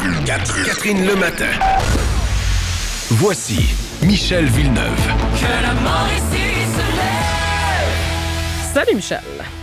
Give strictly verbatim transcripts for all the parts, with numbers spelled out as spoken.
Catherine, Catherine le matin. Voici Michel Villeneuve. Que la Mauricie se lève. Salut Michel.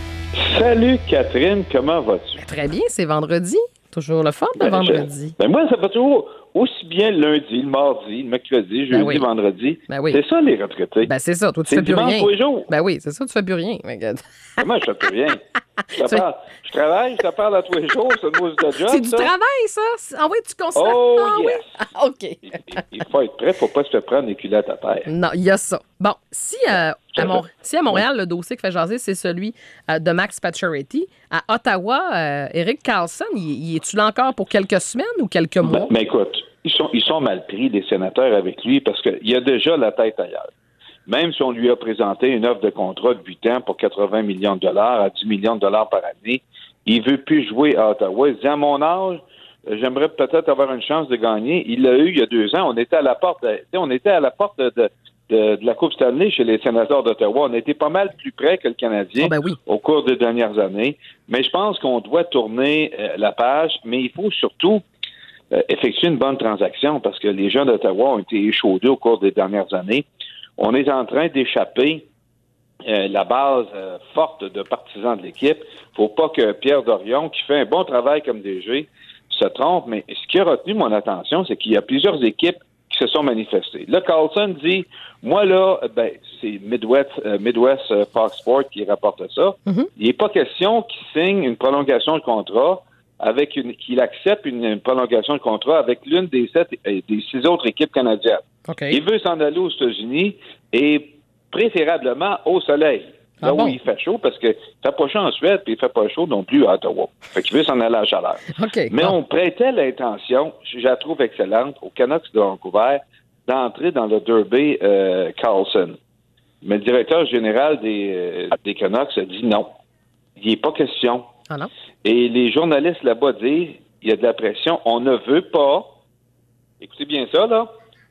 Salut Catherine, comment vas-tu? Ben, très bien, c'est vendredi. Toujours le fun, le Ben, vendredi. Je, ben moi, ça va toujours aussi bien le lundi, le mardi, le mercredi, jeudi, Ben oui. vendredi. Ben oui. C'est ça les retraités. Ben c'est ça, toi tu c'est fais plus dimanche rien. tous les jours. Ben oui, c'est ça, tu fais plus rien. Regarde. Moi, je fais plus rien. Je, te Tu- parle, je travaille, je te parle à tous les jours, c'est une mousse de job. C'est du ça. travail, ça? C'est- Ah oui, tu considères? Oh, ah, oui. yes. Ah, OK. Il, il- il faut être prêt, faut pas se faire prendre les culottes à terre. Non, il y a ça. Bon, si, euh, Tout à à, Mon- fait. si à Montréal, le dossier qui fait jaser, c'est celui euh, de Max Pacioretty, à Ottawa, euh, Eric Carlson, il, il est-tu là encore pour quelques semaines ou quelques mois? Ben, mais écoute, ils sont, ils sont mal pris, les sénateurs, avec lui, parce qu'il a déjà la tête ailleurs. Même si on lui a présenté une offre de contrat de huit ans pour quatre-vingts millions de dollars à dix millions de dollars par année, il veut plus jouer à Ottawa. Il dit, à mon âge, j'aimerais peut-être avoir une chance de gagner. Il l'a eu il y a deux ans. On était à la porte, de, on était à la porte de, de, de, de la Coupe Stanley chez les sénateurs d'Ottawa. On était pas mal plus près que le Canadien Ah ben oui. au cours des dernières années. Mais je pense qu'on doit tourner euh, la page, mais il faut surtout euh, effectuer une bonne transaction parce que les gens d'Ottawa ont été échaudés au cours des dernières années. On est en train d'échapper euh, la base euh, forte de partisans de l'équipe. Faut pas que Pierre Dorion, qui fait un bon travail comme D G, se trompe, mais ce qui a retenu mon attention, c'est qu'il y a plusieurs équipes qui se sont manifestées. Là, Carlson dit, moi là, ben, c'est Midwest, euh, Midwest euh, Fox Sport qui rapporte ça. Mm-hmm. Il n'est pas question qu'il signe une prolongation de contrat avec une, qu'il accepte une, une prolongation de contrat avec l'une des sept, euh, des six autres équipes canadiennes. OK. Il veut s'en aller aux États-Unis et préférablement au soleil. Là Ah où bon? il fait chaud, parce que il fait pas chaud en Suède, puis il fait pas chaud non plus à Ottawa. Fait qu'il veut s'en aller à la chaleur. OK. Mais bon. on prêtait l'intention, je la trouve excellente, aux Canucks de Vancouver, d'entrer dans le Derby euh, Carlson. Mais le directeur général des, euh, des Canucks a dit non. Il n'est pas question. Ah non? Et les journalistes là-bas disent, il y a de la pression, on ne veut pas, écoutez bien ça, là,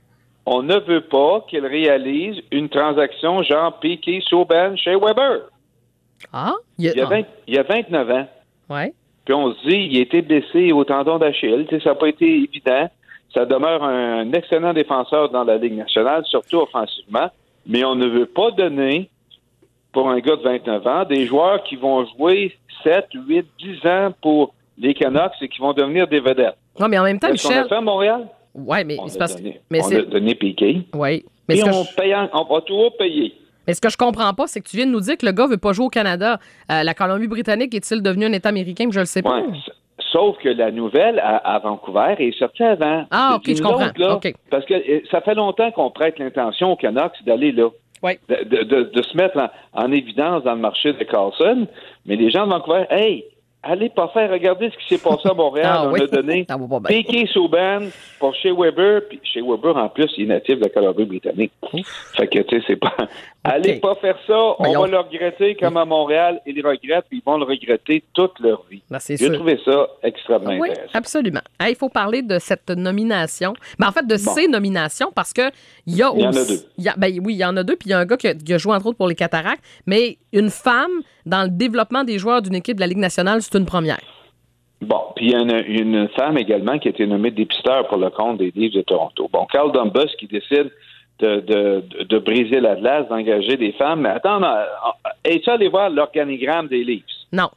on ne veut pas qu'il réalise une transaction genre Piquet-Souban chez Weber. Ah? Il y a, Il y a, vingt, il y a vingt-neuf ans. ah, ouais. Puis on se dit, il a été blessé au tendon d'Achille. Tu sais, ça n'a pas été évident. Ça demeure un excellent défenseur dans la Ligue nationale, surtout offensivement. Mais on ne veut pas donner, pour un gars de vingt-neuf ans, des joueurs qui vont jouer sept, huit, dix ans pour les Canucks et qui vont devenir des vedettes. Non, mais en même temps, Qu'est-ce qu'on Michel. a fait à Montréal? Ouais, mais On c'est a parce donné, mais on c'est. a donné Piquet. Oui. Mais Puis ce que on, je- paye en- on va tout payer. Mais ce que je comprends pas, c'est que tu viens de nous dire que le gars veut pas jouer au Canada. Euh, la Colombie-Britannique est-il devenu un État américain? Je le sais pas. Ouais. Sauf que la nouvelle à, à Vancouver est sortie avant. Ah, OK, Puis je nous comprends. autres, là, OK. Parce que euh, ça fait longtemps qu'on prête l'intention aux Canucks d'aller là. Oui. De, de, de, de se mettre en, en évidence dans le marché de Carlson. Mais les gens de Vancouver, hey, allez pas faire, regardez ce qui s'est passé à Montréal. Ah on oui. a donné Ça va pas bien. Piquet-Souban pour chez Weber. Puis chez Weber, en plus, il est natif de la Colombie-Britannique. Fait que, tu sais, c'est pas... Allez pas faire ça, on Voyons. va le regretter comme à Montréal. Ils le regrettent, puis ils vont le regretter toute leur vie. Ben, c'est J'ai sûr. trouvé ça extrêmement Oui, intéressant. absolument. Hey, il faut parler de cette nomination. Ben, en fait, de Bon. ces nominations, parce que il y a Il y en a aussi- deux. il y a- ben, oui, il y en a deux, puis il y a un gars qui a, qui a joué entre autres pour les Cataractes, mais une femme dans le développement des joueurs d'une équipe de la Ligue nationale, c'est une première. Bon, puis il y a une, une femme également qui a été nommée dépisteur pour le compte des Leafs de Toronto. Bon, Carl Dumbus qui décide de, de, de, de briser la glace, d'engager des femmes. Mais attends, es-tu allé voir l'organigramme des Leafs? Non.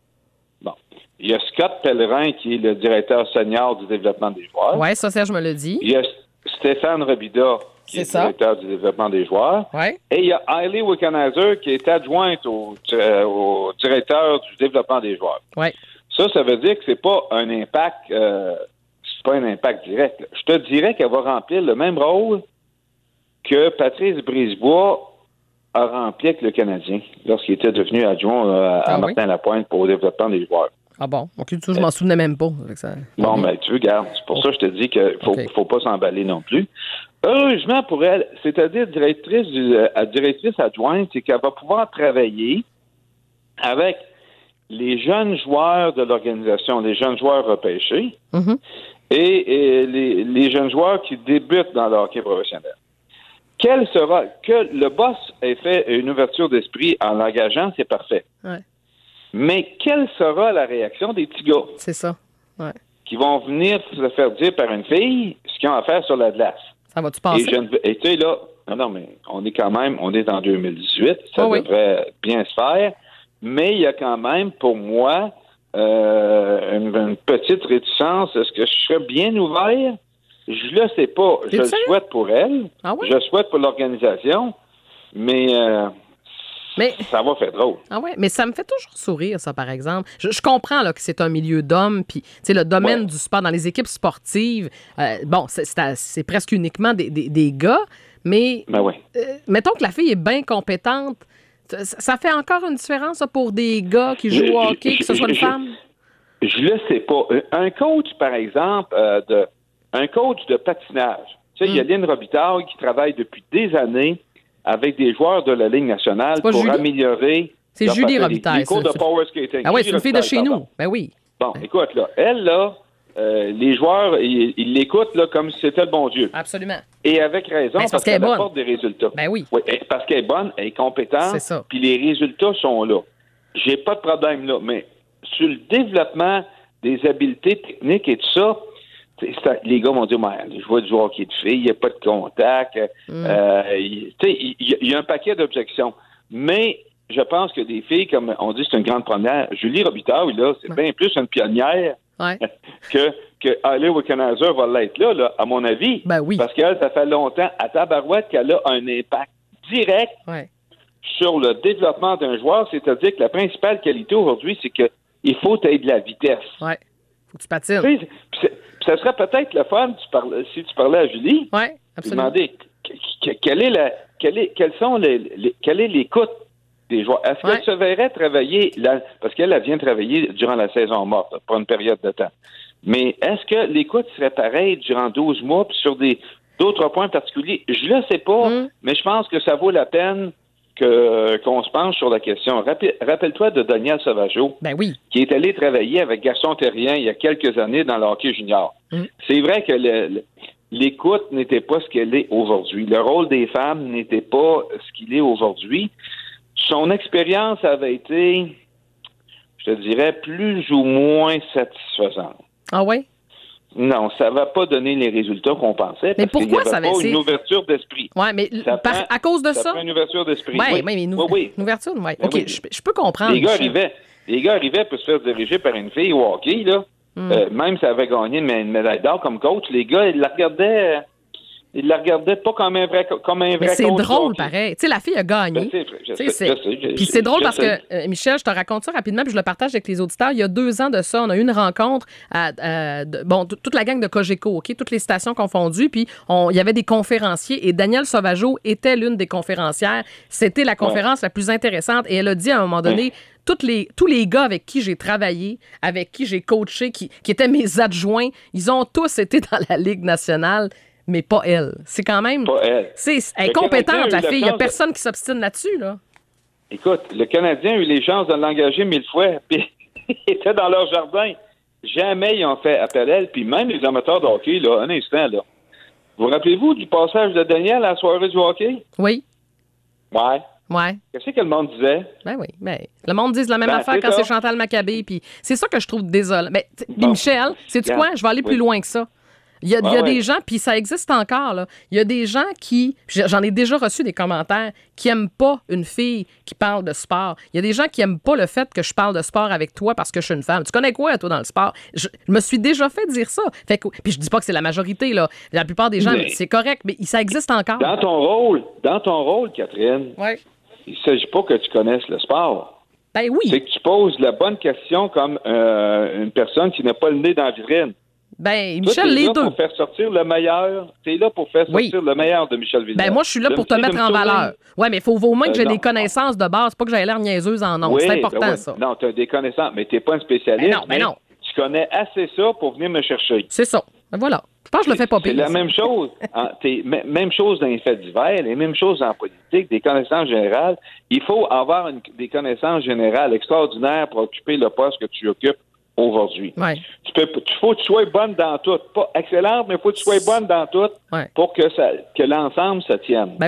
Bon. Il y a Scott Pellerin qui est le directeur senior du développement des joueurs. Ouais, ça, Serge me l'a dit. Il y a Stéphane Robida qui C'est est, ça. directeur du développement des joueurs. Ouais. Et il y a Hailey Wickenheiser qui est adjointe au, euh, au directeur du développement des joueurs. Ouais. Ça, ça veut dire que c'est pas un impact, euh, c'est pas un impact direct. Je te dirais qu'elle va remplir le même rôle que Patrice Brisebois a rempli avec le Canadien lorsqu'il était devenu adjoint euh, à Ah oui? Martin Lapointe pour le développement des joueurs. Ah bon? OK, tu vois, je m'en souvenais même pas. Fait que ça- Bon, ben, tu regardes. C'est pour ça que je te dis qu'il faut, OK. faut pas s'emballer non plus. Heureusement pour elle, c'est-à-dire directrice, du, euh, directrice adjointe, c'est qu'elle va pouvoir travailler avec les jeunes joueurs de l'organisation, les jeunes joueurs repêchés Mhm. et, et les, les jeunes joueurs qui débutent dans le hockey professionnel. Quelle sera, que le boss ait fait une ouverture d'esprit en l'engageant, c'est parfait. Ouais. Mais quelle sera la réaction des petits gars? C'est ça. Ouais. qui vont venir se faire dire par une fille ce qu'ils ont à faire sur la glace. Ça va-tu passer? Et, je ne, et tu sais, là, non, non, mais on est quand même, on est en deux mille dix-huit, ça oh, devrait oui. bien se faire, mais il y a quand même, pour moi, euh, une, une petite réticence. Est-ce que je serais bien ouvert? Je le sais pas. T'es je le sûr? souhaite pour elle, ah oui? je le souhaite pour l'organisation, mais... Euh, Mais, ça va faire drôle. Ah ouais, mais ça me fait toujours sourire, ça, par exemple. Je, je comprends là, que c'est un milieu d'hommes, puis le domaine ouais. du sport, dans les équipes sportives, euh, bon, c'est, c'est, c'est presque uniquement des, des, des gars, mais ben ouais. euh, mettons que la fille est bien compétente, ça, ça fait encore une différence ça, pour des gars qui jouent je, au hockey, je, que ce soit une je, femme? Je le sais pas. Un coach, par exemple, euh, de, un coach de patinage, tu sais, il mm. y a Lynn Robitaille qui travaille depuis des années avec des joueurs de la Ligue nationale pour Julie? améliorer... C'est Julie Robitaille. Les cours de power skating. Ah oui, c'est une fille de chez pardon. nous. Ben oui. Bon, écoute, là, elle, là, euh, les joueurs, ils, ils l'écoutent là, comme si c'était le bon Dieu. Absolument. Et avec raison, ben, parce, parce qu'elle qu'elle apporte des résultats. Ben oui. Oui, parce qu'elle est bonne, elle est compétente, c'est ça. Puis les résultats sont là. J'ai pas de problème là, mais sur le développement des habiletés techniques et tout ça, c'est, les gars vont dire, mais je vois du hockey de filles, il n'y a pas de contact. Mm. Euh, il, il, il y a un paquet d'objections. Mais je pense que des filles, comme on dit, c'est une grande première. Julie Robitaille, là, c'est ouais. bien plus une pionnière ouais. que, que Ali Wickenheiser va l'être là, là, à mon avis. Ben oui. Parce qu'elle, ça fait longtemps, à tabarouette, qu'elle a un impact direct ouais. sur le développement d'un joueur. C'est-à-dire que la principale qualité aujourd'hui, c'est qu'il faut être de la vitesse. Oui. Faut que tu patines. Tu sais, ça serait peut-être le fun tu parlais, si tu parlais à Julie. Oui, absolument. Demander quelle est la, quelle est, quelles sont les, les, quelle est l'écoute des joueurs. Est-ce ouais. qu'elle se verrait travailler, la, parce qu'elle elle vient travailler durant la saison morte, pour une période de temps. Mais est-ce que l'écoute serait pareille durant douze mois puis sur des, d'autres points particuliers? Je ne le sais pas, mm. mais je pense que ça vaut la peine que, qu'on se penche sur la question. Rappel, rappelle-toi de Daniel Sauvageau, ben oui. qui est allé travailler avec Gaston Terrien il y a quelques années dans le hockey junior. Mm. C'est vrai que le, le, l'écoute n'était pas ce qu'elle est aujourd'hui. Le rôle des femmes n'était pas ce qu'il est aujourd'hui. Son expérience avait été, je te dirais, plus ou moins satisfaisante. Ah oui? Non, ça ne va pas donner les résultats qu'on pensait. Mais pourquoi parce qu'il y avait ça va pas une ouverture d'esprit. Oui, mais par, prend, à cause de ça? Ça prend une ouverture d'esprit. Ouais, oui, mais une, oui, oui. une ouverture, oui. Ben OK, oui. Je, je peux comprendre. Les gars arrivaient, les gars arrivaient pour se faire diriger par une fille au hockey, là. Mm. Euh, même si elle avait gagné une médaille d'or comme coach, les gars, ils la regardaient... Il la regardait pas comme un vrai comme un vrai Mais c'est coach drôle, hockey. Pareil. Tu sais, la fille a gagné. Ben, c'est, je sais, c'est... je sais, je, puis c'est drôle je parce sais. que, euh, Michel, je te raconte ça rapidement, puis je le partage avec les auditeurs. Il y a deux ans de ça, on a eu une rencontre à, à de, bon, t- toute la gang de Cogeco, OK, toutes les stations confondues, puis on, il y avait des conférenciers et Daniel Sauvageau était l'une des conférencières. C'était la conférence ouais. la plus intéressante et elle a dit à un moment donné... Ouais. Toutes les, tous les gars avec qui j'ai travaillé, avec qui j'ai coaché, qui, qui étaient mes adjoints, ils ont tous été dans la Ligue nationale, mais pas elle. C'est quand même... Pas elle. C'est incompétente, la fille. Il n'y a personne de... qui s'obstine là-dessus, là. Écoute, le Canadien a eu les chances de l'engager mille fois, puis il était dans leur jardin. Jamais ils ont fait appel à elle, puis même les amateurs de hockey, là, un instant, là. Vous rappelez-vous du passage de Daniel à la soirée du hockey? Oui. Ouais. Ouais. Qu'est-ce que le monde disait? Ben oui. Ben, le monde dit la même ben, affaire c'est quand ça. C'est Chantal Maccabé. Puis c'est ça que je trouve désolant. Mais bon. Michel, sais-tu yeah. quoi? Je vais aller plus oui. loin que ça. Il y a, ah, il y a ouais. des gens, puis ça existe encore, là. Il y a des gens qui, j'en ai déjà reçu des commentaires, qui n'aiment pas une fille qui parle de sport. Il y a des gens qui n'aiment pas le fait que je parle de sport avec toi parce que je suis une femme. Tu connais quoi, toi, dans le sport? Je, je me suis déjà fait dire ça. Fait que, puis je dis pas que c'est la majorité, là. La plupart des gens, mais, c'est correct, mais ça existe encore. Dans ton rôle, dans ton rôle, Catherine, ouais. il ne s'agit pas que tu connaisses le sport. Ben oui. C'est que tu poses la bonne question comme euh, une personne qui n'a pas le nez dans la vitrine. Ben, Michel, les deux. Tu es là deux. pour faire sortir le meilleur. Tu es là pour faire sortir oui. le meilleur de Michel Villeneuve. Ben, moi, je suis là pour te mettre en valeur. Oui, mais il faut au moins que j'ai euh, des connaissances de base. Pas que j'aie l'air niaiseuse en nom. Oui, c'est important, ben oui. ça. Non, tu as des connaissances, mais tu n'es pas un spécialiste. Ben non, ben non. Tu connais assez ça pour venir me chercher. C'est ça. Ben voilà. Je pense que je le fais pas pire. C'est la même chose. En, même chose dans les faits divers, les mêmes choses en politique, des connaissances générales. Il faut avoir une, des connaissances générales extraordinaires pour occuper le poste que tu occupes aujourd'hui. Ouais. Tu peux, tu faut que tu sois bonne dans tout. Pas excellente, mais il faut que tu sois bonne dans tout ouais. pour que, ça, que l'ensemble se tienne. Ben oui,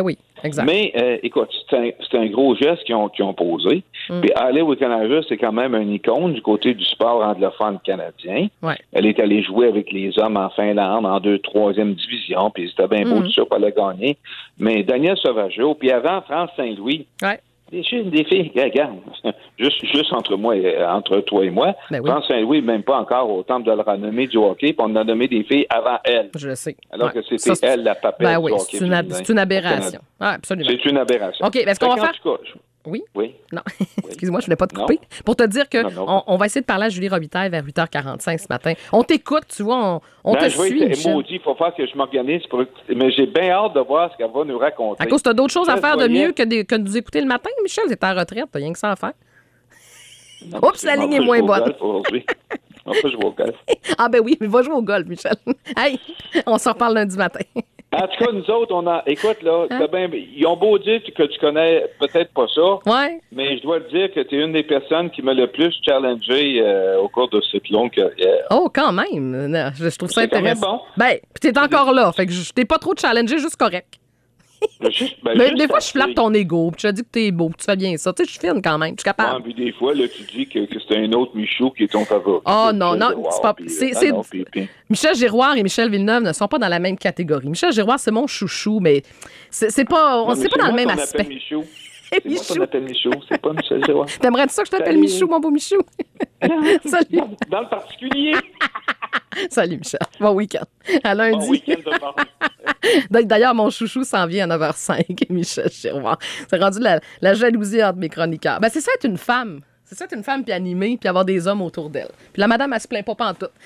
Exact. Mais, euh, écoute, c'est un, c'est un gros geste qu'ils ont, qu'ils ont posé. Mm. Puis Halle Wickenheiser, c'est quand même une icône du côté du sport anglophone canadien. Ouais. Elle est allée jouer avec les hommes en Finlande, en deux, troisième division, puis c'était bien beau, mm. tout ça, pour la gagner. Mais Daniel Sauvageau, puis avant, France Saint-Louis. Ouais. Des filles, des filles, regarde, juste, juste entre moi et, entre toi et moi, ben oui. France Saint-Louis, même pas encore au temple de la renommée du hockey, puis on a nommé des filles avant elle. Je le sais. Alors ouais. que c'était ça, elle, la papelle ben du oui, hockey. C'est une, ab- c'est une aberration. Ah, absolument. C'est une aberration. OK, est-ce qu'on va faire... Cas, je... Oui? Oui. Non, excuse-moi, je ne voulais pas te couper. Non. Pour te dire que non, non. On, on va essayer de parler à Julie Robitaille vers huit heures quarante-cinq ce matin. On t'écoute, tu vois, on, on non, te je suit, être maudit, il faut faire que je m'organise. Pour... Mais j'ai bien hâte de voir ce qu'elle va nous raconter. À cause, tu as d'autres choses à faire de voyais... mieux que, des, que de nous écouter le matin, Michel. C'est ta retraite, tu rien que ça à faire. Non, oups, la ligne est moins bonne. On peut jouer au golf. Ah ben oui, mais va jouer au golf, Michel. Hey, on s'en reparle lundi matin. En tout cas, nous autres, on a. Écoute, là, hein? bien... ils ont beau dire que tu connais peut-être pas ça. Ouais. Mais je dois te dire que tu es une des personnes qui m'a le plus challengé euh, au cours de cette longue carrière. Oh, quand même. Non, je, je trouve ça c'est intéressant. Quand même bon. Ben, puis t'es encore là. Fait que je t'ai pas trop challengé, juste correct. Juste, ben, mais juste des fois, je flatte fait. ton ego, puis je te dis que t'es beau, puis tu fais bien ça. Tu sais, je suis fine quand même, je suis capable. Ouais, puis des fois, là, tu dis que, que c'est un autre Michaud qui est ton favori. Oh non, non, Giroir, c'est pas... Puis, c'est, ah, c'est... non, puis, puis... Michel Giroir et Michel Villeneuve ne sont pas dans la même catégorie. Michel Giroir, c'est mon chouchou, mais c'est, c'est pas... On non, c'est pas dans le même qu'on aspect. Michaud. C'est moi qu'on appelle Michaud, c'est pas Michel Giroir. T'aimerais ça que je t'appelle Salut. Michou, mon beau Michou? Salut. Dans, dans le particulier. Salut, Michel. Bon week-end. À lundi. Bon week-end de D'ailleurs, mon chouchou s'en vient à neuf heures cinq, Michel Giroir. C'est rendu la, la jalousie entre mes chroniqueurs. Ben, c'est ça être une femme. C'est ça être une femme puis animée puis avoir des hommes autour d'elle. Puis la madame, elle se plaint pas pantoute.